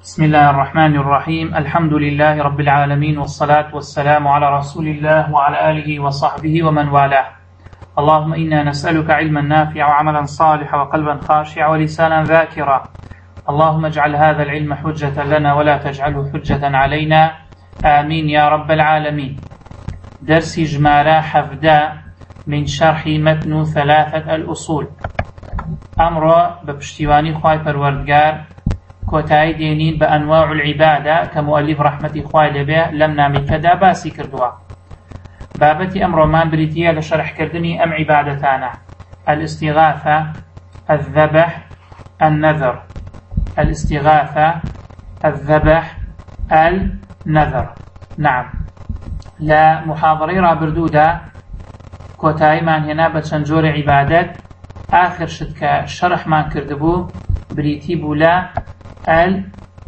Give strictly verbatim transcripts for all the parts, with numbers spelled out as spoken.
بسم الله الرحمن الرحيم. الحمد لله رب العالمين، والصلاة والسلام على رسول الله وعلى آله وصحبه ومن والاه. اللهم إنا نسألك علما نافعا وعملا صالحا وقلبا خاشعا ولسانا ذاكرا. اللهم اجعل هذا العلم حجة لنا ولا تجعله حجة علينا، آمين يا رب العالمين. درس جمارة حفدا من شرح متن ثلاثة الأصول. أمر بپشتیوانی خوای پروردگار کۆتایی دێنین بە ئەنواع العیبادە کە مؤلف ڕەحمەتی خوای لێبێ لەم نامەکەدا باسی کردووە. بابەتی ئەمڕۆمان بریتیە لە شەرحکردنی ئەم عیبادەتانە: الاستغاثة، الذبح، النذر. الاستغاثة، الذبح، النذر. نعم. لا محاضرەی ڕابردوودا کۆتاییمان هێنا بە چەند جۆرە عیبادەت. آخر شت کە شەرحمان کردبوو بریتی بوو لە ال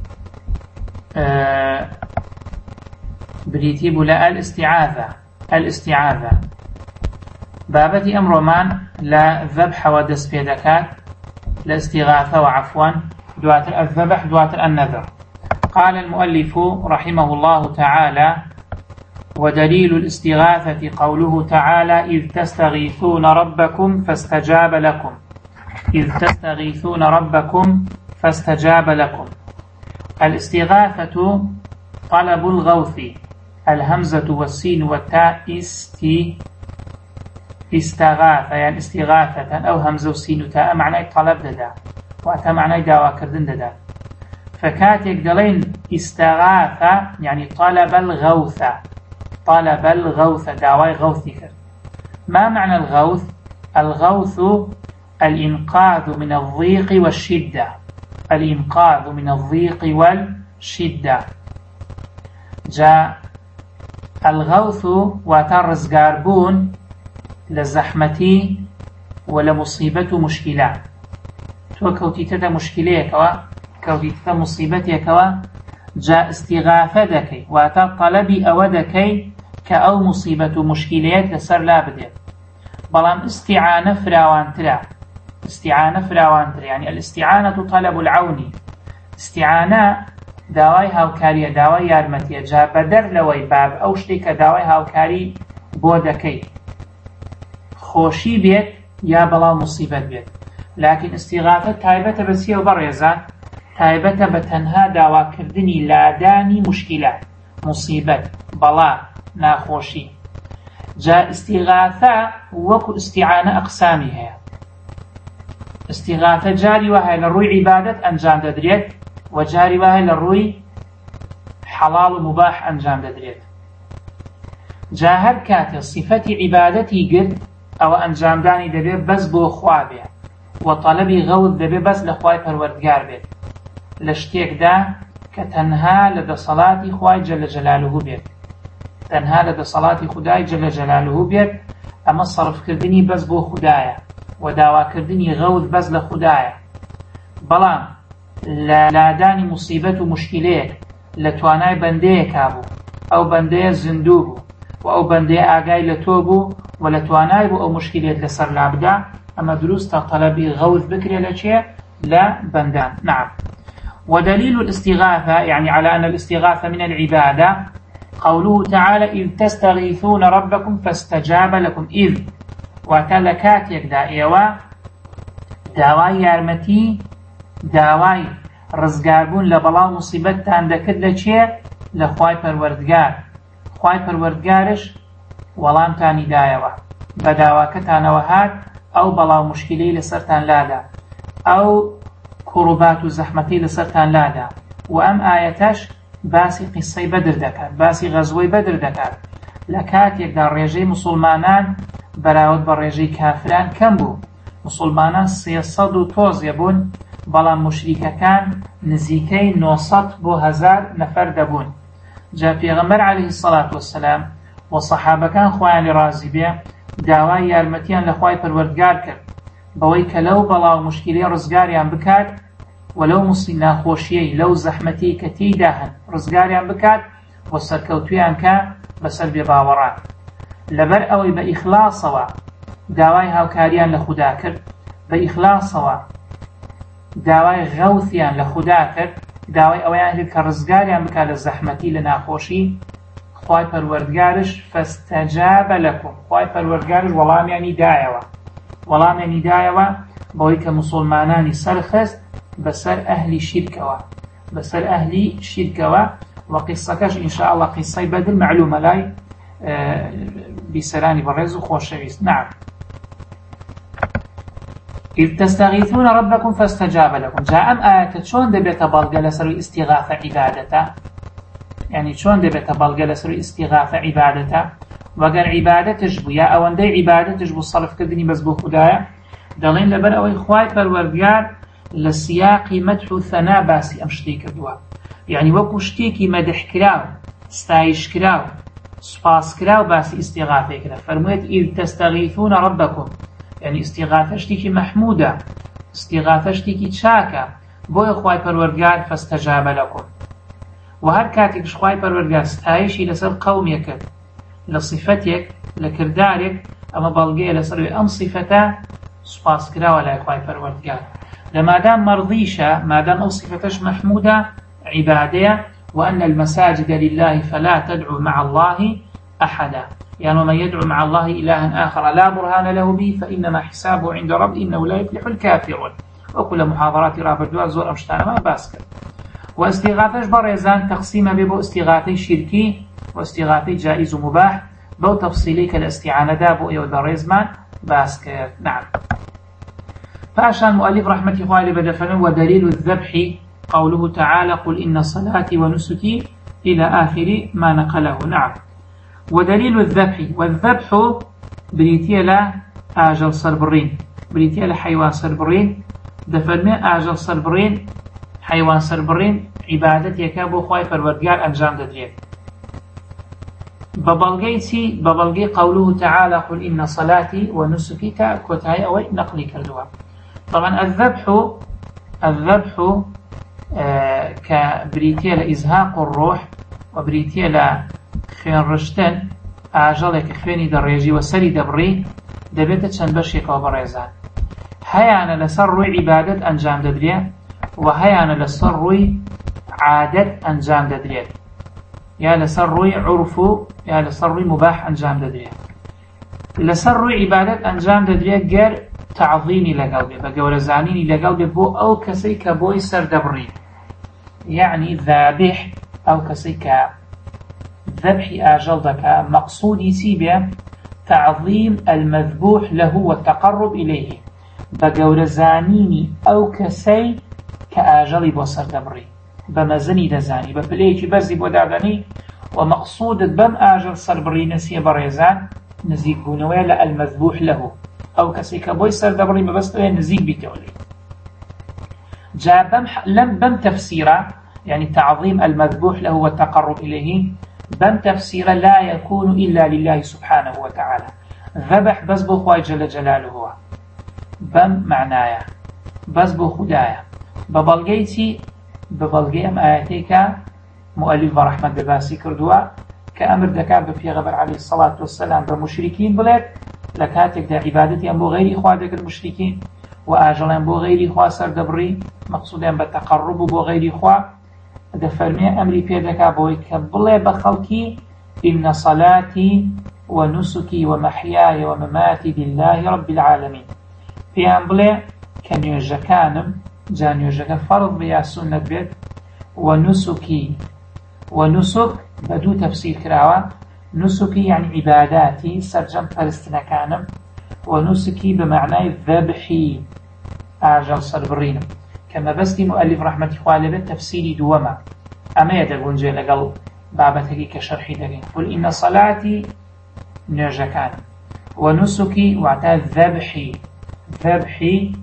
بريتي بولا الاستعاذة. الاستعاذة بابتي أمرمان لا ذبح ودس بيدكات، لا استغاثة وعفوا دواتر الذبح دواتر النذر. قال المؤلف رحمه الله تعالى: ودليل الاستغاثة قوله تعالى: إذ تستغيثون ربكم فاستجاب لكم. إذ تستغيثون ربكم فاستجاب لكم. الاستغاثة طلب الغوث، الهمزة والسين والتاء استي استغاثة، يعني استغاثة أو همزة والسين وتاء معنى طلب ددا وأتى معنى دعوة كردن ددا. فكاتك دلين استغاثة يعني طلب الغوث، طلب الغوث دعوة غوث كرد. ما معنى الغوث؟ الغوث الإنقاذ من الضيق والشدة، الإنقاذ من الضيق والشدة. جاء الغوث وترزقاربون لزحمتي ولمصيبة مشكلة. تو كوتيتا مشكلة كوا كوتيتا مصيبتي كوا جاء استغاثة دكي واتر طلبي أودكي كأو مصيبة مشكلات لسر لا بدأ. بلام استعانة فراوان ترى، استعانة فراوان ترى يعني الاستعانة طلب العون. استعانة داوای هاوکاریە، داوای یارمەتیە، جا بەدەر لەوەی باب ئەو شتێک کە داوای هاوکاری بۆ دەکەی خۆشی بێت یا بەڵاو موسیبەت بێت. لاکن استیغاثە تایبەتە بە چیە و بەڕێزان؟ تایبەتە بە تەنها داواکردنی لادانی مشکلە، موسیبەت، بەڵا، ناخۆشی. جا استیغاثە وەکو استیعانە ئەقسامی هەیە. استیغاثە جاری وهەیە لە ڕووی عیبادەت ئەنجام دەدرێت و جاری وهەیە لە ڕووی حەڵاڵ و مباح ئەنجام دەدرێت. جا هەر کاتێ صفەتی عیبادەتی گرت ئەوە ئەنجامدانی دەبێت بەس بۆ خوا بێ و تەڵەبی غەوث دەبێت بەس لە خوای پەروەردگار بێت لە شتێکدا کە تەنها لە دەسەڵاتی خوای جەلە جەلالوهو بێت، تەنها لە دەسەڵاتی خودای جەلە جەلالوهو بێت. ئەمە سەرفکردنی بەس بۆ خودایە و داواکردنی غەوث بەس لە خودایە. بەڵام لە لادانی موسیبەت و مشکلەیەک لە توانای بەندەیەکا بوو، ئەو بەندەیە زیندوو بوو و ئەو بەندەیە ئاگای لە تۆ بوو و لە توانای بوو ئەو مشکلێت لەسەر لابدا، ئەمە دروستە تەڵەبی غەوث بکرێ لە چێ؟ لە بەندان. نعم. ودليل الاستغاثة يعني على أن الاستغاثة من العبادة قوله تعالى: إذ تستغيثون ربكم فاستجاب لكم. إذ وتلكات يكدا إيوا داواي يارمتي، داواي رزقاربون لبلاو مصيبت عندكت لچه لخواي پروردگار. خواي پروردگارش ولام تاني دايوا بداواكتان وهات أو بلاو مشكلي لسرتان لادا أو كربات زحمتي لسرتان لادا. وأم آياتش باسی قصەی بەدر دەکات، باسی غەزوەی بەدر دەکات. لە کاتێکدا ڕێژەی مسلمانان بەراورد بە ڕێژەی کافران کەم بوو. مسلمانان سێسەد و تۆزێ بوون، بەڵام موشریکەکان نزیکەی نۆ سەد بۆ هەزار نەفەر دەبوون. جا پێغەمبەر عەلەیهی السەڵات وەسەلام و سەحابەکان خۆیان لێ ڕازی بێ داوای یارمەتیان لە خوای پەروەردگار کرد بەوەی کە لەو بەڵاو مشکلەی ڕزگاریان بکات و لەو موسی ناخۆشیەی لەو زەحمەتی کە تێیدا هەن ڕزگاریان بکات و سەرکەوتویان کە بەسەر بێباوەڕان. لەبەر ئەوەی بە ئیخلاسەوە داوای هاوکاریان لە خودا کرد، بە ئیخلاسەوە داوای غەوثیان لە خودا کرد، داوای ئەوەیان کرد کە ڕزگاریان بکات لە زەحمەتی لە ناخۆشی خوای پەروەردگارش فاستەجابە لەکم خوای پەروەردگارش وەڵامیانی دایەوە وەڵامیانی دایەوە بەوەی کە موسڵمانانی سەرخست بەسەر ئەهلی شیرکەوە بەسەر ئەهلی شیرکەوە و قیسەکەش ئینشاءالله قیسەی بەدر معلومە لای بیسەرانی بەڕێز و خۆشەویست. نعم. إذ تستغيثون ربكم فاستجاب لكم. جاء أم آية شون دبيت بلغة لسر استغاثة عبادته يعني شون دبيت بلغة لسر استغاثة عبادته وقال عبادتش بو يا أوان دي عبادتش بو الصرف كدني بس بو خدايا دلين لبن أوي خواي بالوردقار لسياق مدح ثناء باسي أمشتي كدوا يعني وكو شتيكي مدح كراو ستايش كراو سپاس كراو باسي استغاثة كراو فرمويت إذ تستغيثون ربكم يعني استغاثة شتيكي محمودة استغاثة شتيكي تشاكا بو خواي بالوردقار فاستجاب لكم وهر كاتك خواي بالوردقار ستايشي لسر قوم يكد لصفتك لكردارك أما بلغي لسر أم صفتا سپاس كراو لا خواي بالوردقار لما دام مرضيشة ما دام أو صفتش محمودة عبادية وأن المساجد لله فلا تدعو مع الله أحدا يعني ومن يدعو مع الله إلها آخر لا برهان له به فإنما حسابه عند رب إنه لا يفلح الكافرون وكل محاضرات رابردوها زور أمشتانا ما باسكت واستغاثش بريزان تقسيم ببو استغاثي شركي واستغاثي جائز ومباح بو تفصيلي كالاستعانة دابو إيو بريزمان باسكت. نعم. فأشان مؤلف رحمة الله بدفن ودليل الذبح قوله تعالى قل إن صلاتي ونسكي إلى آخر ما نقله. نعم. ودليل الذبح والذبح بريتيا لا آجل صربرين بريتيا لا حيوان صربرين دفرمي آجل صربرين حيوان صربرين عبادة يكابو خواي فالوردقار أنجام ددريت ببلغيتي ببلغي قوله تعالى قل إن صلاتي ونسكي كوتاي أو نقلي كردوا. طبعا الذبح الذبح آه كبريتيا لإزهاق الروح وبريتيا لا خوێن ڕشتن ئاژەڵێک خوێنی دەڕێژی و سەری دەبڕی دەبێتە چەند بەشێکەوە بەڕێزان هەیانە لەسەر ڕووی عیبادەت ئەنجام دەدرێت و هەیانە لەسەر ڕووی عادەت ئەنجام دەدرێت یا لەسەر ڕووی عورف و یا لەسەر ڕووی مباح ئەنجام دەدرێت. لەسەر ڕووی عیبادەت ئەنجام دەدرێت گەر تعظیمی لەگەڵ بێ بە گەورەزانینی لەگەڵ بێ بۆ ئەو کەسەی کە بۆی سەردەبڕی یعنی ذابح ئەو کەسەی کە ذبحي آجل دكا مقصودي سيبه تعظيم المذبوح له والتقرب إليه بقول زانيني أو كسي كآجل بوصر دبري بمزني دزاني ببليكي بزي بودادني ومقصود بم آجل صربري نسي بريزان نزيق بونويل المذبوح له أو كسي كبوي سر دبري مبستوه نزيق بتولي جاء بم لم بم تفسيره يعني تعظيم المذبوح له والتقرب إليه بم تفسير لا يكون إلا لله سبحانه وتعالى ذبح بس بو خواي جل جلاله هو بم معنايا بس بو خدايا ببلغيتي ببلغي أم آياتيك مؤلف رحمة دباسي كردوا كأمر دكاب بفيغبر عليه الصلاة والسلام بمشركين بلاد لكاتك دا عبادتي أم بو غيري خوادك المشركين وآجل أم بو غيري خوا سردبري مقصود أم بتقرب بو غيري خوا دفرمي أمري بيدك أبوي كبلي بخلقي إن صلاتي ونسكي ومحياي ومماتي لله رب العالمين بيان بلي كان يوجكانم جان يوجك فرض بيا سنة بيت ونسكي ونسك بدو تفسير كراوة نسكي يعني عباداتي سرجم فرستنا كانم ونسكي بمعنى الذبحي آجل صربرينم كما بستي مؤلف رحمة الله تفسيري دوما أما يدقون جي لقل بابتك كشرحي دقين قل إن صلاتي نرجكان ونسكي وعتا ذبحي ذبحي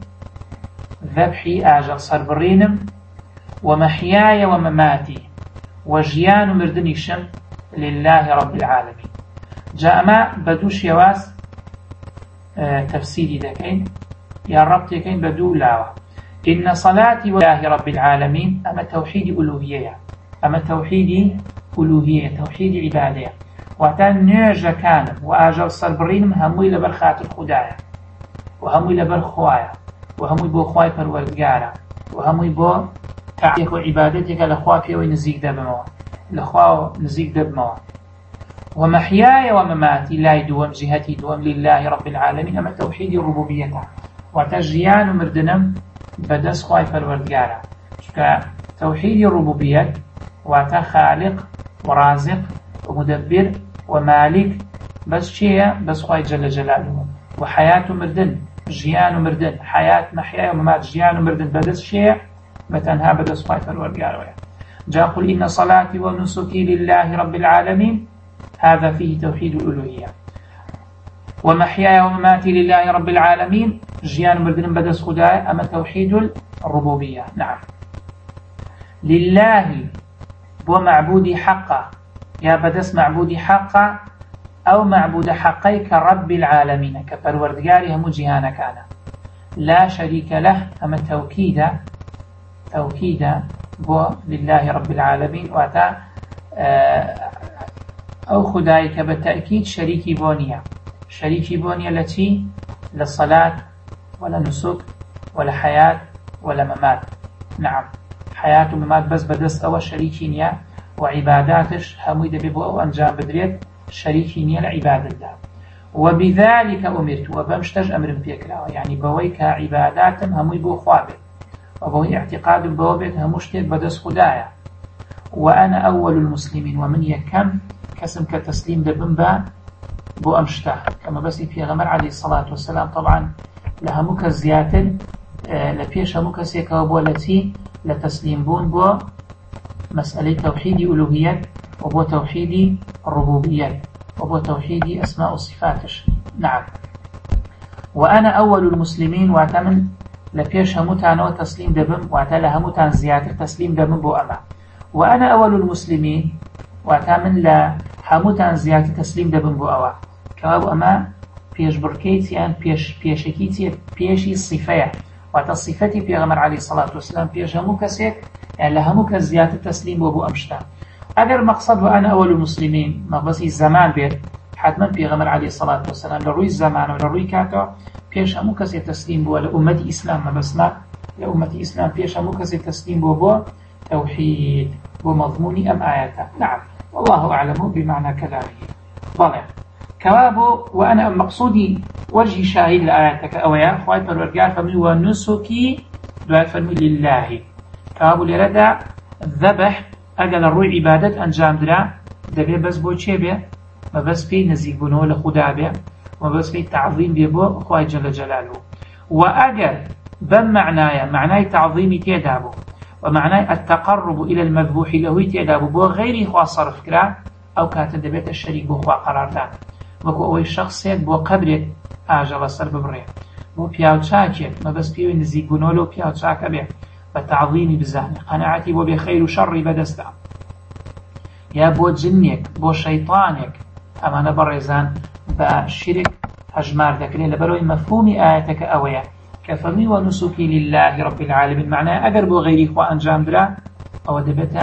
ذبحي آجل صربرينم ومحياي ومماتي وجيان مردني شم لله رب العالمين. جاء ما بدوش يواس اه تفسيري دقين يا رب تكين بدو لاوة إن صلاتي لله رب العالمين أما توحيد ألوهية أما توحيد ألوهية توحيد عبادية وعتان نيجا كانم وآجل صربرينم هموي لبر خاطر خدايا وهموي لبر خوايا وهموي بو خواي پروردگارا وهموي بو تعبيك وعبادتك لخوا في ونزيك دبموا لخوا نزيك دبموا ومحياي ومماتي لا يدوم جهتي دوم لله رب العالمين أما توحيد الربوبية وتجيان مردنم بدس خواي فالوردقارة توحيد الربوبية واتا خالق ورازق ومدبر ومالك بس شيء بس خواي جل جلاله وحياة مردن جيان مردن حياة محيا وممات جيان مردن بدس شيء بتنها بدس خواي فالوردقارة جاء قل إن صلاتي ونسكي لله رب العالمين هذا فيه توحيد الألوهية ومحياي ومماتي لله رب العالمين جيان مردن بدس خدايا أما توحيد الربوبية نعم لله بو معبودي حقا يا بدس معبودي حقا أو معبود حقي كرب العالمين كفروردقاري هم جهانا كان لا شريك له أما توكيدا توكيدا بو لله رب العالمين واتا أو خدايك بالتأكيد شريكي بونيا شريكي بونيا التي لا صلاة ولا نسك ولا حياة ولا ممات نعم حياة وممات بس بدست أو شريكي نيا وعباداتش هميد ببو أو أنجام بدريت شريكي نيا لعبادة الله وبذلك أمرت وبمشتج أمر بيكرا يعني بويك عباداتم همي بو خوابت وبوي اعتقاد بوابت همشتك بدست خدايا وأنا أول المسلمين ومن يكم كسم كتسليم دبنبا بو أمشتا كما بس في غمر عليه الصلاة والسلام طبعا لها مكزيات لبيش مكسيك وبولتي لتسليم بون بو مسألة توحيد ألوهية وبو توحيد الربوبية وبو توحيد أسماء وصفاتش نعم وأنا أول المسلمين واتمن لبيش هموتان وتسليم دبن واتلا هموتان زيادة تسليم دبن بو أما وأنا أول المسلمين واتمن لا هموتان زيادة تسليم دبن بو أوا كواب أما بيش بركيتيان بيش بيشكيتي بيشي الصفية واتا صفتي بيغمر عليه الصلاة والسلام بيش همو كسيك يعني لهمو كزيادة تسليم بو أمشتا أجر مقصد وأنا أول المسلمين مقصد الزمان بيت حتما بيغمر عليه الصلاة والسلام لروي الزمان ولروي كاتو بيش همو كسي تسليم بو لأمة إسلام ما بس ما لأمة إسلام بيش همو كسي تسليم بو بو توحيد ومضمون أم آياته نعم والله أعلم بمعنى كلامه ضلع كوابو وأنا مقصودي وجه شاهد لآياتك أويا خواهي فرورقار فمي ونسكي دعاء فرمي لله كوابو لردع الذبح أقل الروي عبادة أنجام درا دبي بس بو چه بي ما بس بي نزيق بنو لخدا بي ما بس بي تعظيم بي بو خواهي جل جلاله وأقل بم معنايا معناي تعظيمي تيدابو ومعناي التقرب إلى المذبوح له تيدابو بو غيري خوا صرف كرا أو كاتب دبيت الشريك بو خوا قرار دان وەکو ئەوەی شخصێک بۆ قەبرێک ئاژەڵە سەر ببڕێ بۆ پیاوچاکێک مەبەست پێوی نزیک بوونەوە لەو پیاوچاکە بێ بە تعظیمی بزانێ قەنەعەتی بۆ بێ خەیر و شەڕی بەدەستە یا بۆ جنێک بۆ شەیطانێک ئەمانە بەڕێزان بە شرک هەژمار دەکرێت لەبەرەوەی مەفهومی ئاەتەکە ئەوەیە کە فەرمی وەنوسوکی لله رب العالمین معنای ئەگەر بۆ غەیری خوا ئەنجام درا ئەوە دەبێتە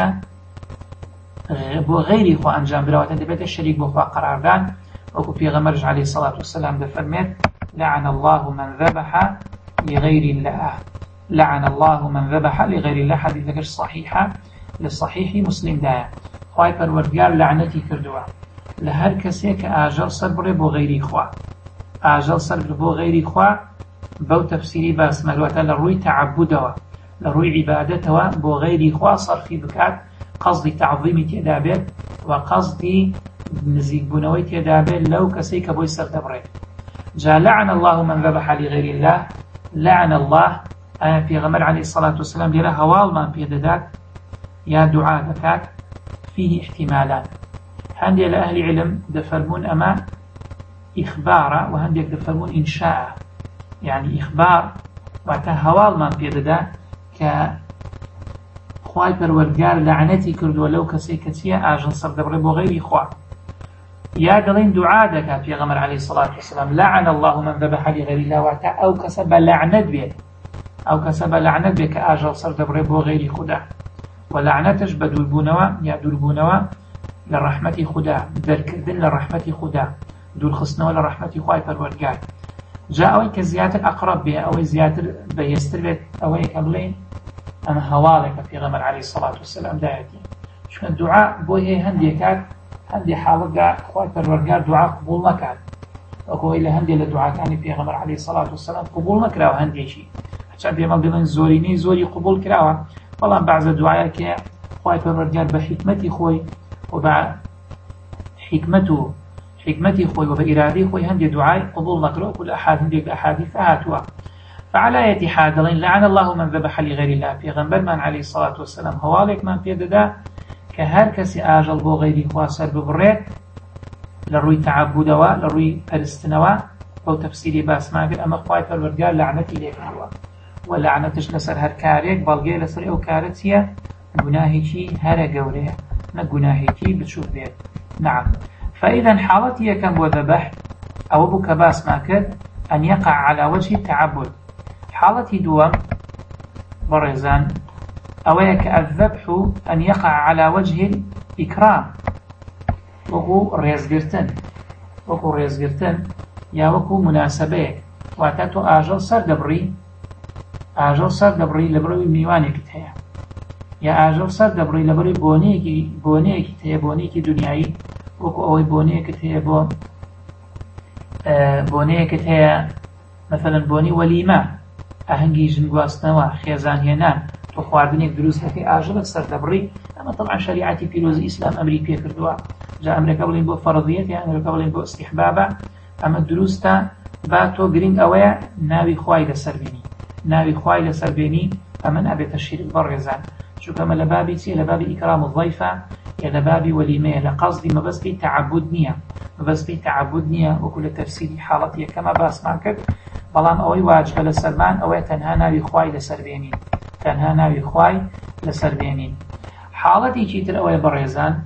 بۆ غەیری خوا ئەنجام دراوەتە دەبێتە شەریک بۆ خوا قەراردان وكو في غمرج عليه الصلاة والسلام دفرمت لعن الله من ذبح لغير الله لعن الله من ذبح لغير الله حديث ذكر صحيحة للصحيح مسلم دايا خواهي پروردگار لعنتي كردوا لهر كسي كآجل صبر بو غيري خوا آجل صبر بو غيري خوا بو تفسيري باس ملوتا لروي تعبدوا لروي عبادتوا بو غيري خوا صرفي بكات قصدي تعظيمي تدابت وقصدي نزيق بنوي تدابل لو كسيك بوي سردبري جاء لعن الله من ذبح لغير الله لعن الله أنا في غمر عليه الصلاة والسلام لرا هوال من بيددات يا دعاء دكات فيه احتمالات هندي لأهل علم دفرمون أما إخبار وهندي دفرمون إنشاء يعني إخبار وعتا هوال من بيددات ك خواهي پروردگار لعنتي كرد ولو كسيك تيا آجن سردبري بو غير إخوة يا دلين دعاء دكا في غمر عليه الصلاة والسلام لعن الله من ذبح لغير الله وعتا أو كسب لعنت به أو كسب لعنت به كآجل سردبري بو غير خدا ولعنتش بدول بونوا يا دول بونوا للرحمة خدا دركردن للرحمة خدا دول خصنوا للرحمة خواهي پروردگار جاء أوي كزيادة الأقرب به أوي زيادة بيستر بيت أوي كبلين ئەمە هەواڵێکە پێغەمبەر عەلەیهی سەڵات وسەلام دایەتی. چونکە دوعا بۆی هەیە هەندێک کات هەندێک حاڵەتدا خوای پەروەردگار دوعا قبوڵ نەکات، وەکەوەی لە هەندێک لە دوعاکانی پێغەمبەر عەلەیهی سەڵات وسەلام قبوڵ نەکراوە هەندێکی، هەرچەند پێمان دەڵێن زۆرینەی زۆری قبوڵ کراوە، بەڵام بەعزە دوعایەکە خوای پەروەردگار بە حیکمەتی خۆی و بە حیکمەت و حکمتي خوي وبإرادي خوي هندي دعاء قبول نكره كل أحد هندي بأحاديث هاتوا. فعلى أي حال لعن الله من ذبح لغير الله في غنبر من عليه الصلاة والسلام هوالك من بيددا كهر كسي آجل بو غيري خواسر ببريت لروي تعبدوا لروي أرستنوا أو تفسيري باس ما قل أما خوي فالورقال لعنتي ليك هو ولعنتش لسر هر كاريك بلغي لسر أو كارتيا قناهي كي هر قوريه نقناهي كي بتشوف بيت. نعم. فإذا حالتي كم وذبح أو بك باس ما كد أن يقع على وجه التعبد. حالتي دوام برزان أو الذبح أن يقع على وجه الإكرام وكو ريزقرتن وكو ريزقرتن يا وكو مناسبة واتاتو آجل سر دبري آجل سر دبري لبروي ميوانك تهيا يا آجل سر دبري لبروي بونيكي بونيكي تهيا بونيكي دنياي وەکو ئەوەی بۆنەیەکت هەیە بۆ بۆنەیەکت هەیە مەثەڵەن بۆنی وەلیمە ئاهەنگی ژن گواستنەوە خێزان هێنان تۆ خواردنێک دروست دەکەی ئاژەڵت سەر دەبڕی ئەمە طبعا شەریعەتی پیرۆزی ئیسلام ئەمری پێ کردووە جا ئەمریکا بڵین بۆ فەرضیەت یان ئەمریکا بڵین بۆ ئیستیحبابە ئەمە دروستە با تۆ گرنگ ئەوەیە ناوی خوای لەسەر بێنی ناوی خوای لەسەر بێنی ئەمە نابێتە شیرک بەڕێزان چونکە ئەمە لە بابی چیە لە بابی ئیکرام الضەیفە إلى بابي وليمة لقصدي ما بس بي تعبد نية ما بس بي تعبد نية وكل تفسير حالتي كما باس معك بلام أوي واجب لسرمان أوي تنها ناوي خواي لسربينين تنها ناوي خواي لسربينين حالتي كيتر أوي بريزان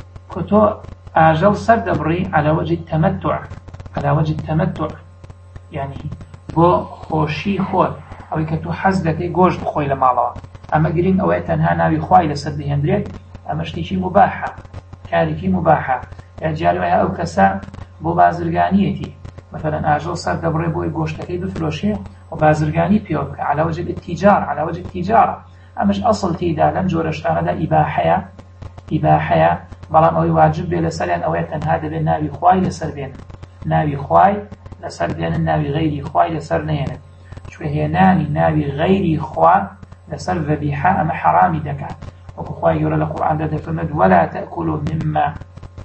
كتو أجل سردبري على وجه التمتع على وجه التمتع يعني بو خوشي خود أوي كتو حزدكي جوج بخوي لمعلا أما قرين أوي تنها ناوي خواي لسربينين ئەمە شتێکی مباحە کارێکی مباحە یا جارێ وایە ئەو کەسە بۆ بازرگانیەتی مثلا ئاژەڵ سەر دەبڕێ بۆی گۆشتەکەی بفرۆشێ و بازرگانی پێوە بکە على وجه التجارة على وجه التجارة ئەمەش ئەسڵ تێیدا لەم جۆرە شتانەدا ئیباحەیە ئیباحەیە بەڵام ئەوەی واجب بێ لەسەریان ئەوەیە تەنها دەبێت ناوی خوای لەسەر بێنن ناوی خوای لەسەر بێنن ناوی غەیری خوای لەسەر نێنن چوە هێنانی ناوی غەیری خوا لەسەر ذەبیحە ئەمە حەرامی دەکات وكخواي يرى القرآن ده فرمد ولا تأكلوا مما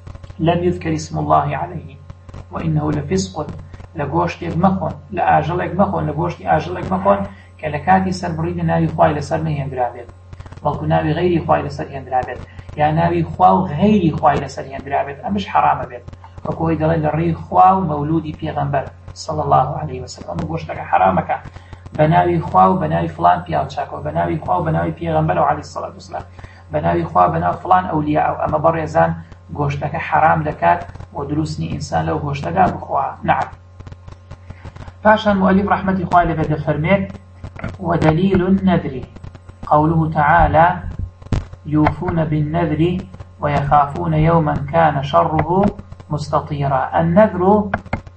لم يذكر اسم الله عليه وإنه لفسق لقوشت يجمخون لآجل يجمخون لقوشت آجل يجمخون كالكاتي سر بريد ناوي خواي لسر نهين درابت بلكو ناوي غيري خواي لسر هين درابت يا ناوي خواو غيري خواي لسر هين درابت أمش حرام بيت وكوي دليل الري خواو مولودي بيغمبر صلى الله عليه وسلم وقوشت لك حرامك بناوي خواو بناوي فلان بياوتشاكو بناوي خواو بناوي بيغمبر عليه الصلاة والسلام بناوي خوا بناو فلان أولياء أو أما بريزان قوشتك حرام دكات ودروسني إنسان لو قوشتك بخوا. نعم. فاشا المؤلف رحمة إخوة لبدا فرميت ودليل النذر قوله تعالى يوفون بالنذر ويخافون يوما كان شره مستطيرا. النذر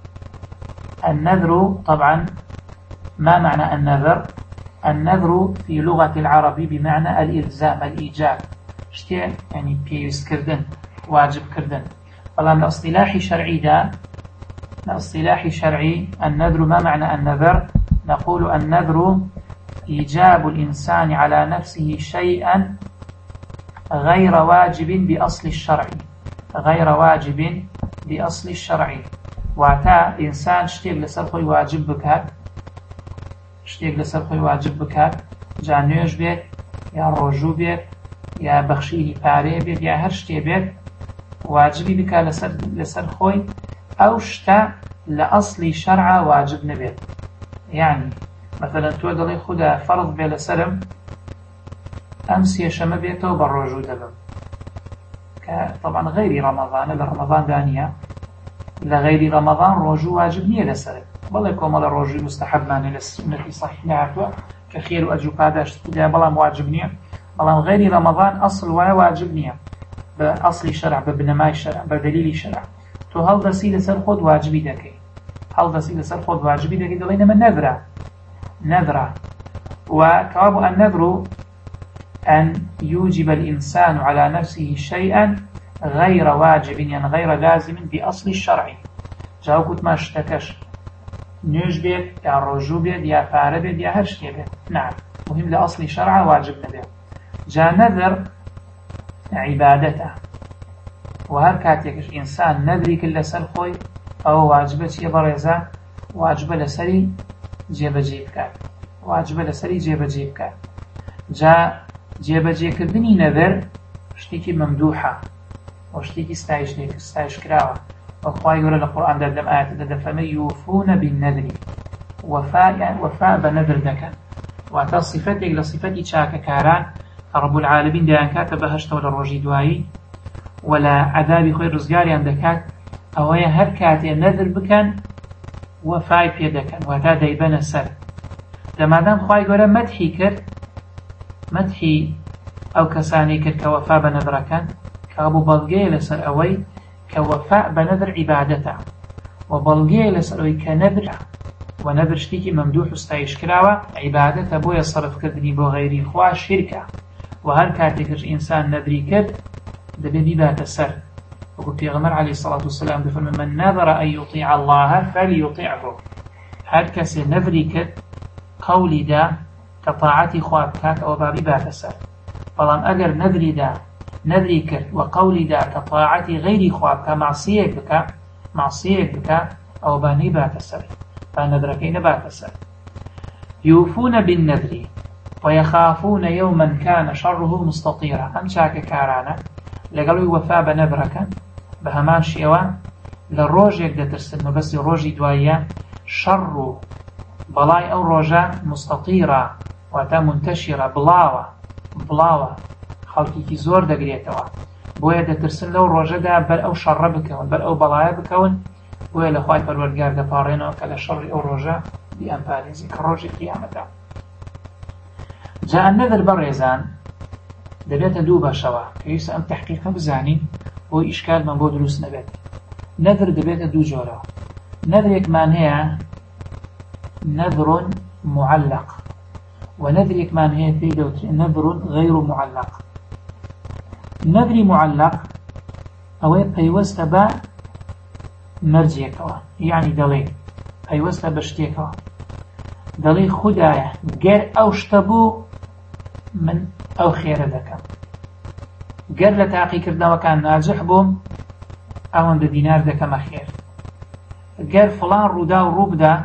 النذر طبعا ما معنى النذر؟ النذر في لغة العرب بمعنى الإلزام الإيجاب شتي يعني بيوس كردن واجب كردن والله من اصطلاح شرعي دا من اصطلاح شرعي النذر ما معنى النذر؟ نقول النذر إيجاب الإنسان على نفسه شيئا غير واجب بأصل الشرع غير واجب بأصل الشرع واتا إنسان شتي لسرخي واجب بكات شتێک لەسەر خۆی واجب بکات جا نوێژ بێت یا ڕۆژوو بێت یا بەخشیری پارەیە بێت یا هەر شتێ بێت واجبی بکات لەسەر لەسەر خۆی ئەو شتە لە ئەسڵی شەرعە واجب نەبێت یعنی مثلا تۆ دەڵێ خوددا فەرض بێ لەسەرم ئەم سێشەمە بێتەوە بە ڕۆژوو دەبم کە طبعا غەیری ڕەمەضانە لە ڕەمەضاندا نییە لە غەیری ڕەمەضان ڕۆژوو واجب نییە لەسەرت بەڵێ کۆمەڵە ڕۆژووی مستەحەبمانە لە سنەتی صحیح نهاتووە کە خێر و ئەجر و پاداشت بدایە بەڵام واجب نییە بەڵام غەیری ڕەمەضان ئەسڵ وایە واجب نییە بە ئەسڵی شەرع بە بنەمای شەرع بە دەلیلی شەرع تۆ هەڵدەسی لەسەر خۆت واجبی دەکەی هەڵدەسی لەسەر خۆت واجبی دەکەی دەڵێ نەمە نەذرە نەذرە و کەوا بۆ ئەن نەذر أن يوجب الإنسان على نفسه شيئا غير واجب يعني غير لازم بأصل الشرع. جاو قلت ما اشتكش نوش بيت يا رجو بيت يا فار بيت يا هرشي بيت. نعم مهم لأصل شرع واجب نبيت. جا نذر عبادته وهر كاتيكش إنسان نذري كل سر خوي أو واجبة يبرزا واجبة لسري جيب جيب كات واجبة لسري جيب جيب كات. جا جيب جيب كردني نذر شتيكي ممدوحة وشتيكي ستايش ليك ستايش كراوة وخواهي يقول القرآن در دم آيات در فمن يوفون بالنذر وفاء يعني وفاء بنذر دكان وعطا صفتك لصفتي شاك كاران رب العالمين ديان كات بهشت ولا الرجي دوائي ولا عذابي خوي رزقاري عندكات أو هي هر كاتي نذر بكن وفاء بيدكن وهذا ديبان سر لما دام خواهي يقول مدحي كر مدحي أو كساني كر كوفاء بنذركن كابو بلغي لسر أوي كوفاء بنذر عبادته وبلغي لسر أوي كنذر ونذر شتيكي ممدوح استعيش كراوة عبادته بو يصرف كردني بو غيري خواه شركة وهر كاتكش إنسان نذري كرد دبي بات السر وقل پیغمبر عليه الصلاة والسلام دفرم من نذر أن يطيع الله فليطيعه هر كسي نذري كرد قولي دا كطاعتي خواه كات أو بابي بات السر فلان أجر نذري دا نذري كرد وقولي دا كطاعتي غيري خواه كمعصيك بك معصيك بك أو باني بات السر فنذركين بات السر. يوفون بالنذر ويخافون يوما كان شره مستطيرا أم شاك كارانا لقالوا وفاء بنذرك بهمان شيوان للروج يقدر ترسل بس روجي دوايا شر بلاي أو روجا مستطيرا وتا منتشرة بلاوة بلاوة خلقي كي زور دقريتوا بويا دا ترسل لو روجا دا بل أو شر بكون بل أو بلايا بكون بويا لخواي بالورقار دا بارينو كلا شر أو روجا بأنباليزي كروجي قيامتا. جاء النذر بريزان دبيت دوبا شوا كيس أم تحقيق بزاني هو إشكال من بود دروس نبات. نذر دبيت دو جورا نذر يكمان هي نذر معلق ونذر يكمان هي في نذر غير معلق. نذر معلق أو بيوست با مرجيكوا يعني دلي بيوست بشتيكوا دلي خدايا غير أوشتبو من أو خير ذكا قال لتعقي كردنا وكان ناجح بوم أو بدينار ذكا ما خير قال فلان رودا وروبدا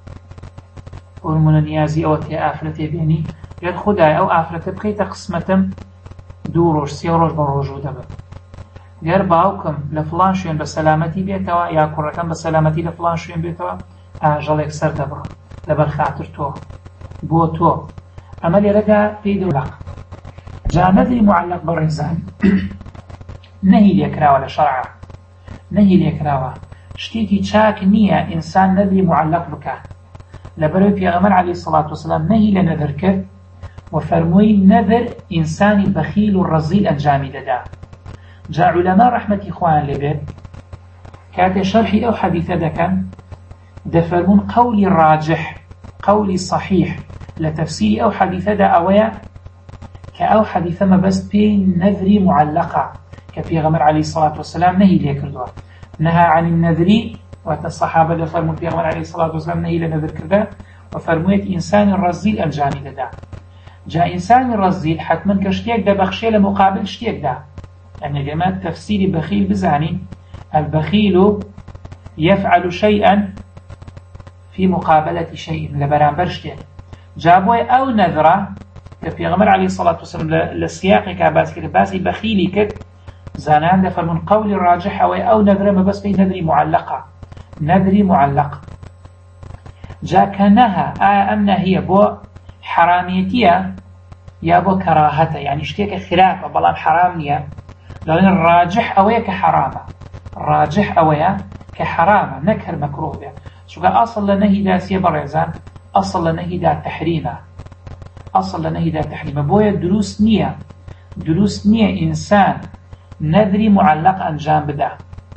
ورمنا نيازي أو تي آفرتي بيني قال خداي أو آفرتي بقيت قسمتم دو روش سي روش بروجو دبا قال باوكم لفلان شوين بسلامتي بيتوا يا كركم بسلامتي لفلان شوين بيتوا أجل يكسر دبا لبر خاطر تو بو تو عملي رجع في دولق. جاء نذري معلق بالرزان نهي ليكرا ولا شرع نهي ليكراوه شتيكي تشاك نية إنسان نذري معلق بك لبروي پیغمبر عليه الصلاة والسلام نهي لنذر كر وفرموي نذر إنسان بخيل الرزيل أنجامي ددا. جاء علماء رحمة إخوان لبيت كات شرحي أو حديثة دكان دفرمون قولي الراجح قولي الصحيح لتفسير أو حديثة دا أويا كأو حديثة ما بس بين نذري معلقة كبيغمر عليه الصلاة والسلام نهي ليكردوا نهى عن النذري والصحابة لفرموا بيغمر عليه الصلاة والسلام نهي لنذر كردا وفرمويت إنسان الرزيل أنجاني دا. جاء إنسان الرزيل حتما كشتيك دا بخشي لمقابل شتيك دا يعني جماعة تفسير بخيل بزاني البخيل يفعل شيئا في مقابلة شيء لبرانبر شتيك جابوه أو نذرة كبيغمر عليه الصلاة والسلام للسياق كاباس كرباسي بخيلي كد زانان دفر من قول الراجح أو نذرة ما بس في نذري معلقة نذري معلق جا كنها آه أمنا هي بو حراميتية يا بو كراهته يعني اشتيك خلافة بلان حرامية لأن الراجح أويا كحرامة الراجح أويا كحرامة نكر مكروه بها شو أصل لنهي دا سيبر يزان أصل لنهي دا تحريمة أصل لنهي دا تحريمة بويا دروس نية دروس نية إنسان نذري معلق أنجام بدا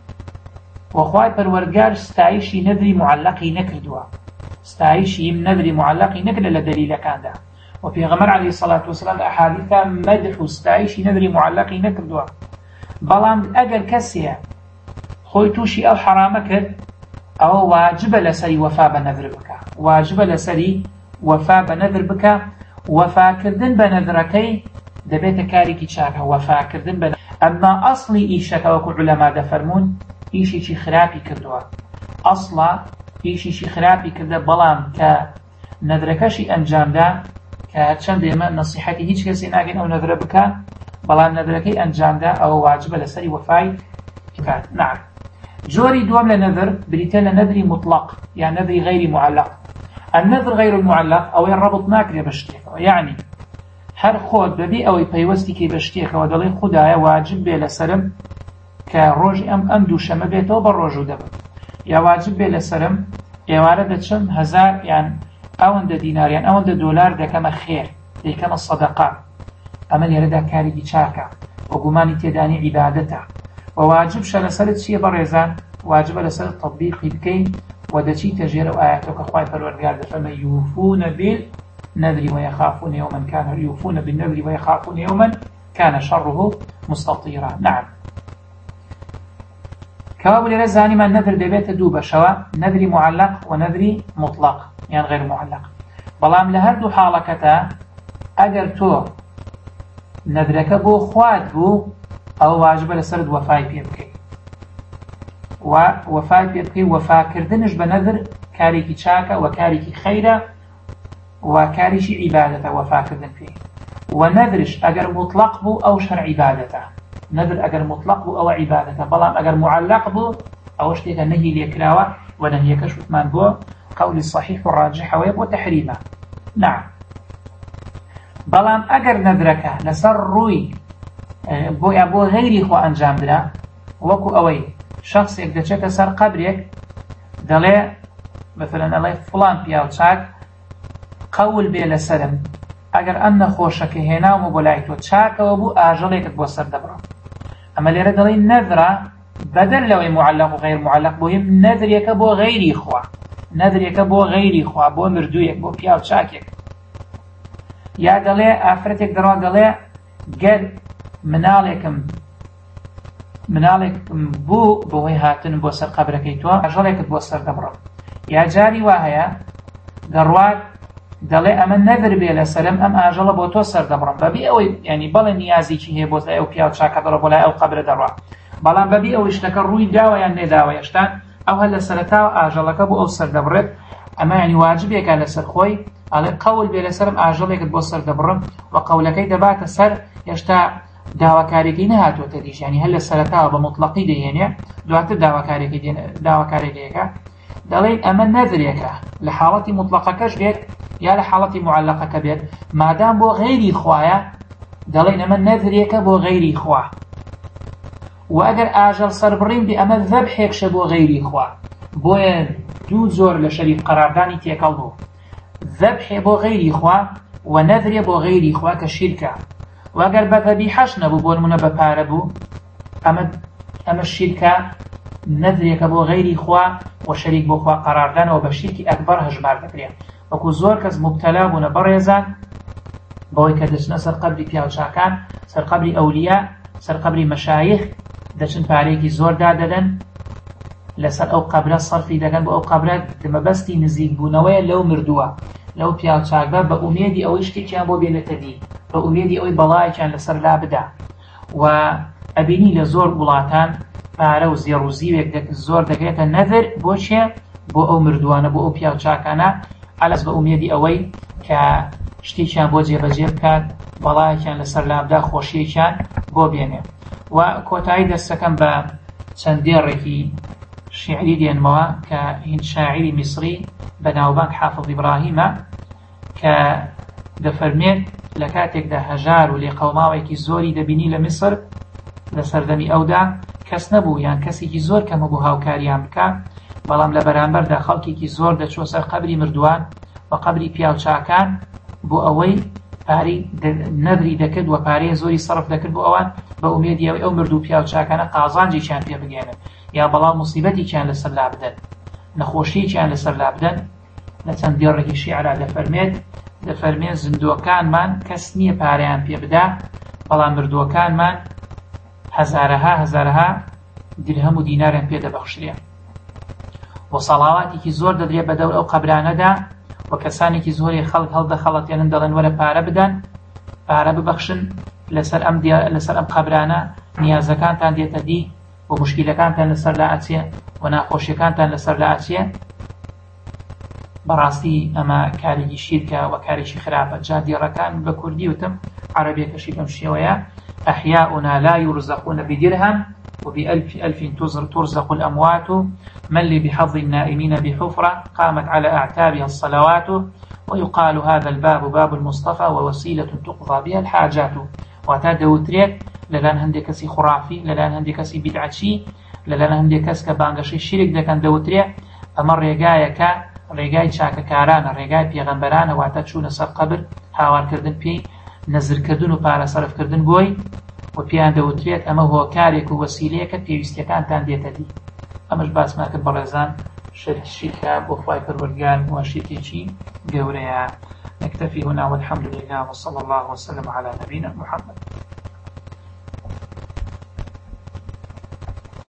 وخواي پروردگار ستایشی نذري معلقی نکردوا ستایشی نذري معلقی نکرد لدلیل كان دا وپێغەمبەر عەلەیهی سەڵاتو وەسەلام لە ئەحادیثا مەدح و ستایشی نەدری معەلڵەقی نەکردووە. بەڵام ئەگەر کەسێ خۆی تووشی ئەو حەرامە کرد ئەوە واجبە لەسەری وەفا بە نەذر بکە، واجبە لەسەری وەفا بە نەذر بکە. وەفاکردن بە نەذرەکەی دەبێتە کارێکی چاکە، وەفاکردن بە ئەمما ئەسڵی ئیشەکە وەکو عولەما دەفەرمون ئیشێکی خراپی کردووە، ئەسڵە ئیشیشی خراپی کردە، بەڵام کە نەذرەکەشی ئەنجامدا کە هەرچەند ئێمە نەسیحەتی هیچ کەسێ ناگەین ئەو نەذرە بکە، بەڵام نەذرەکەی ئەنجامدا ئەوە واجبە لەسەری وەفای بکات. نعم. جۆری دووەم لە نەذر بریتە لە نەذری مطلق یان نەذری غەیری معەلڵق. النذر غير المعلق ئەوەی ڕەبط ناکرێ بە شتێکەوە، یعنی هەر خۆت بەبێ ئەوەی پەیوەستی کەی بە شتێکەوە دەڵێ خودایە واجب بێ لەسرم کە ڕۆژی ئەم ئەم دووشەمە بێتەوە بە ڕۆژ و دەبم، یا واجب بێ لەسرم ئێوارە دەچم هەزار یان ئەوەندە دیناریان ئەوەندە دۆلار دەکەمە خێر دەیکەمە سەدەقا، ئەمە لێرەدا کارێکی چاکە و گومانی تێدانی عیبادەتە. و واجب شە لەسەرت چییە بەڕێزان؟ واجبە لەسەر تەطبیقی بکەین و دەچیتە ژێر ئەو ئاەتەوە کە خوای پەروەردگار دەفەرمێ یوفون بالنذر ويخافون يوما كان يوفون بالنذر ويخافون يوما كان شره مستطيرا. نعم. كواب لێرە زانیمان نەذر دەبێتە دوو بەشەوە، نەذری معەلڵق و نەذری مطلق یان غەیر معەلڵق. بەڵام لە هەردوو حاڵەکەتە ئەگەر تۆ نەذرەکە بۆ خوات بوو ئەو واجبە لەسەرت وەفای پێ بکەیت و وەفای پێ بکەی. وەفاکردنش بە نەذر کارێکی چاکە و کارێکی خەیرە و کاریشی عیبادەتە وەفاکردن پێی. و نەذرش ئەگەر مطلق بوو ئەو شەر عیبادەتە، نەذر ئەگەر مطلق بوو ئەوە عیبادەتە، بەڵام ئەگەر معەلڵق بوو ئەوە شتێکە نەهی لێکراوە و نەهیەکەش وتمان بۆ قەولی صحیح و ڕاجحەوەیە بۆ تەحریمە. نعم. بەڵام ئەگەر نەذرەکە لەسەر ڕووی بۆ یا بۆ غەیری خوا ئەنجام درا، وەکو ئەوەی شخصێک دەچێتە سەر قەبرێک دەڵێ مثلەن ئەڵێ فڵان پیاو چاک قەول بێ لەسەرم ئەگەر ئەم نەخۆشەکە هێناومە بۆ لای تۆ چاکەوە بوو ئاژەڵێکت بۆ سەر دەبڕم. ئەمە لێرە دەڵێ نەذرە بەدەر لەوەی معەلڵق و غەیر معەلڵق بۆ هیم نەذرێکە بۆ غەیری خوا، نەذرێکە بۆ غەیری خوا، بۆ مردوویەک، بۆ پیاو چاکێک. یا دەڵێ ئافرەتێک دەڕوا دەڵێ گەر مناڵێکم مناڵێکم بوو بۆهۆی هاتن بۆ سەر قەبرەکەی تۆ ئاژەڵێکت بۆ سەر دەبڕم. یا جاری وا هەیە دەڕوات دەڵێ ئەمە نەذر بێ لەسەرم ئەم ئاژەڵە بۆ تۆ سەر دەبڕم، بەبێ ئەوەی ینی بەڵێ نیازێکی هەیە بۆ ئەو پیاو چاکە دەڕۆ بۆ لای ئەو قەبرە دەڕوا، بەڵام بەبێ ئەوەی شتەکە ڕووی داوە یان نێداوە هێشتا ئەو هەر لە سەرەتاوە ئاژەڵەکە بۆ ئەو سەر دەبڕێت. ئەمە ینی واجبێکە لەسەر خۆی ئەڵێ قەول بێ لەسەرم ئاژەڵێکت بۆ سەر دەبڕم و قەولەکەی دەباتە سەر هێشتا داواکارێکی نەهاتوۆتە دیش، ینی هەر لە سەرەتاوە بە مطلقی دەهێنێ دواتر داواکارێکی داواکارێکەکە دەڵێن ئەمە نەذرێکە لە حاڵەتی مطلقەکەش بێت یا لە حاڵەتی معەلڵقەکە بێت، مادام بۆ غەیری خوایە دەڵێن ئەمە نەذرێکە بۆ غەیری خوا. و ئەگەر ئاژەڵ سەربڕین بێ ئەمە ذەبحێکشە بۆ غەیری خوا، بۆیە دوو زۆر لە شەریف قەراردانی تێکەڵ بوو، ذەبحێ بۆ غەیری خوا و نەذرێ بۆ غەیری خوا کە شیرکە. و ئەگەر بە ذەبیحەش نەبوو بۆ نمونە بە پارە بوو ئەمە ئەمە شیرکە، نەذرێکە بۆ غەیری خوا و شەریک بۆ خوا قەراردانەوە بە شیرکی ئەکبەر هەژمار دەکرێت. وەکو زۆر کەس مبتەلا بوونە بەڕێزان بەوەی کە دەچنە سەر قەبری پیاوچاکان، سەر قەبری ئەولیا، سەر قەبری مەشایخ، دەچن پارێکی زۆر دادەدەن لەسەر ئەو قەبرە سەرفی دەکەن بۆ ئەو قەبرە مەبەستی نزیک بوونەوەیە لەو مردووە لەو پیاوچاکە بە ئومێدی ئەوەی شتێکیان بۆ بێنێتە دی، بە ئومێدی ئەوەی بەڵایەکیان لەسەر لا بدا. و ئەبینی لە زۆر وڵاتان پارە و زێڕ و زیوێک زۆر دەکرێتە نەذر بۆ چێ؟ بۆ ئەو مردووانە، بۆ ئەو پیاوچاکانە، ئەلەس بە ئومێدی ئەوەی کە شتێکیان بۆ جێبەجێ بکات، بەڵایەکیان لەسەر لابدا، خۆشیەکیان بۆ بێنێ. و کۆتایی دەستەکەم بە چەندێڕێکی شیعری دێنمەوە کە هین شاعری میسری بە ناوبانگ حافظ ئیبراهیمە کە دەفەرمێت لە کاتێکدا هەژار و لێقەوماوێکی زۆری دەبینی لە میسر لە سەردەمی ئەودا کەس نەبوو یان کەسێکی زۆر کەمە بوو هاوکاریان بکە، بەڵام لە بەرامبەردا خەڵکێکی زۆر دەچوە سەر قەبری مردووان و قەبری پیاوچاکان بۆ ئەوەی پارەی نەذری دەکرد و پارەی زۆری سەرف دەکرد بۆ ئەوان بە ئومێدی ئەوەی ئەو مردوو پیاوچاکانە قازانجێکیان پێ بگێنن یا بەڵام موسیبەتێکیان لەسەر لا بدەن، نەخۆشیەکیان لەسەر لا بدەن. لە چەند دێڕێکی شیعرا دەفەرمێت دەفەرمێ زیندووەکانمان کەس نییە پارەیان پێ بدا، بەڵام مردووەکانمان هەزارەها هەزارەها درهم و دیناریان پێ دەبەخشرێ و سەڵاواتێکی زۆر دەدرێ بە دەور ئەو قەبرانەدا و کەسانێکی زۆری خەڵک هەڵدەخەڵەتێنن دەڵێن وەرە پارە بدەن، پارە ببەخشن لەسەر ئەم لەسەر ئەم قەبرانە نیازەکانتان دێتە دی و مشکیلەکانتان لەسەر لا ئەچێ و ناخۆشیەکانتان لەسەر لا ئەچێ. بەڕاستی ئەمە کارێکی شیرکە و کارێکی خراپە. جا دیێڕەکان بە کوردی وتم عەرەبیەکەشی بەم شێوەیە ئەحیاؤنا لا يرزقون بدرهم وبألف ألف ترزق الأموات من لي بحظ النائمين بحفرة قامت على أعتابها الصلوات ويقال هذا الباب باب المصطفى ووسيلة تقضى بها الحاجات. واتا دەوترێت لەلایەن هەندێک کەسی خوڕافی، لەلایەن هەندێک کەسی بیدعەچی، لەلایەن هەندێک کەس کە بانگەشەی شیرک دەکەن دەوترێت ئەمە ڕێگایەکە، ڕێگای چاکەکارانە، ڕێگای پێغەمبەرانە، واتە چوونە سەر قەبر هاوارکردن پێی، نەزرکردن و پارە سەرفکردن بۆی، و پێیان دەوترێت ئەمە هۆکارێک و وەسیلەیەکە پێویستیەکانتان دێتەدی. ئەمەش باسمان کرد بەڕێزان شیرکە بۆ خوای پەروەردگار و شیرکێکی گەورەیە. نكتفي هنا والحمد لله وصلى الله وسلم على نبينا محمد.